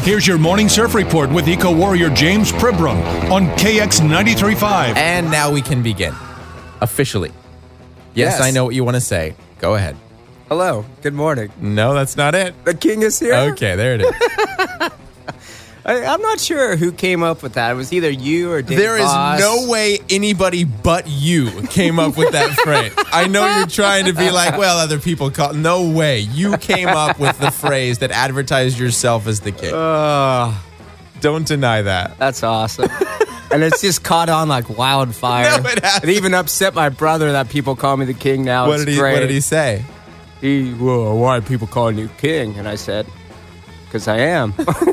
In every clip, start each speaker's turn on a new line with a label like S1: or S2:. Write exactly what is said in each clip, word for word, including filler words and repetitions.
S1: Here's your morning surf report with Eco Warrior James Pribram on K X ninety-three point five.
S2: And now we can begin. Officially. Yes,
S3: Yes.
S2: I know what you want to say. Go ahead.
S3: Hello. Good morning.
S2: No, that's not it.
S3: The king is here?
S2: Okay, there it is.
S3: I, I'm not sure who came up with that. It was either you or Dave
S2: There is
S3: Voss.
S2: no way anybody but you came up with that phrase. I know you're trying to be like, well, other people call. No way. You came up with the phrase that advertised yourself as the king.
S3: Uh,
S2: Don't deny that.
S3: that's awesome. And it's just caught on like wildfire.
S2: No, it hasn't.
S3: It even upset my brother that people call me the king now.
S2: What
S3: It's
S2: did he
S3: great.
S2: What did he say?
S3: He, well, why are people calling you king? And I said, because I am.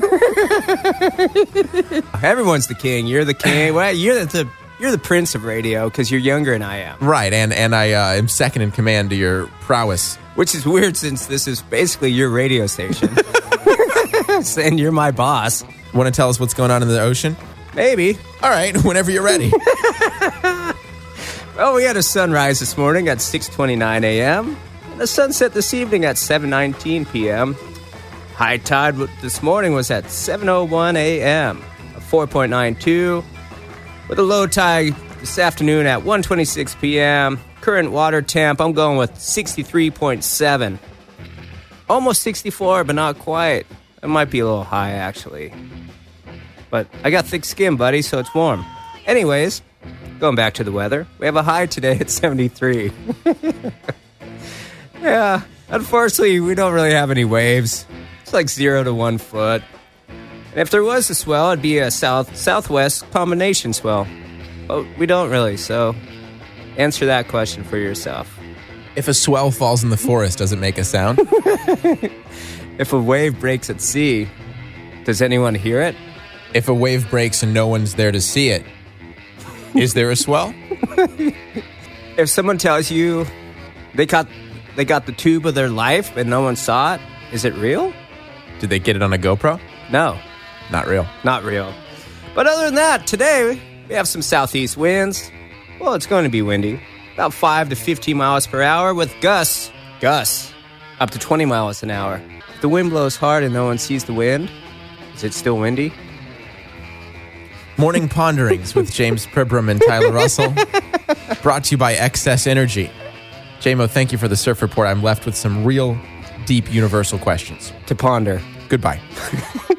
S3: Everyone's the king. You're the king. Well, you're the you're the prince of radio because you're younger than I am.
S2: Right, and and I uh, am second in command to your prowess.
S3: Which is weird since this is basically your radio station. And you're my boss.
S2: Want to tell us what's going on in the ocean?
S3: Maybe.
S2: All right, whenever you're ready.
S3: Well, we had a sunrise this morning at six twenty-nine a.m. and a sunset this evening at seven nineteen p.m. High tide this morning was at seven oh one a.m. four point nine two, with a low tide this afternoon at one twenty-six p.m. Current water temp, I'm going with sixty-three point seven. Almost sixty-four, but not quite. It might be a little high, actually. But I got thick skin, buddy, so it's warm. Anyways, going back to the weather, we have a high today at seventy-three. Yeah, unfortunately, we don't really have any waves. It's like zero to one foot. And if there was a swell, it'd be a south southwest combination swell. But we don't really, so answer that question for yourself.
S2: If a swell falls in the forest, does it make a sound?
S3: If a wave breaks at sea, does anyone hear it?
S2: If a wave breaks and no one's there to see it, is there a swell?
S3: If someone tells you they got they got the tube of their life and no one saw it, is it real?
S2: Did they get it on a GoPro?
S3: No,
S2: Not real.
S3: not real. But other than that, today we have some southeast winds. Well, it's going to be windy, about five to fifteen miles per hour with gusts, gusts, up to twenty miles an hour. If the wind blows hard and no one sees the wind, is it still windy?
S2: Morning Ponderings with James Pribram and Tyler Russell. Brought to you by Excess Energy. J-Mo, thank you for the surf report. I'm left with some real, deep, universal questions.
S3: To ponder.
S2: Goodbye.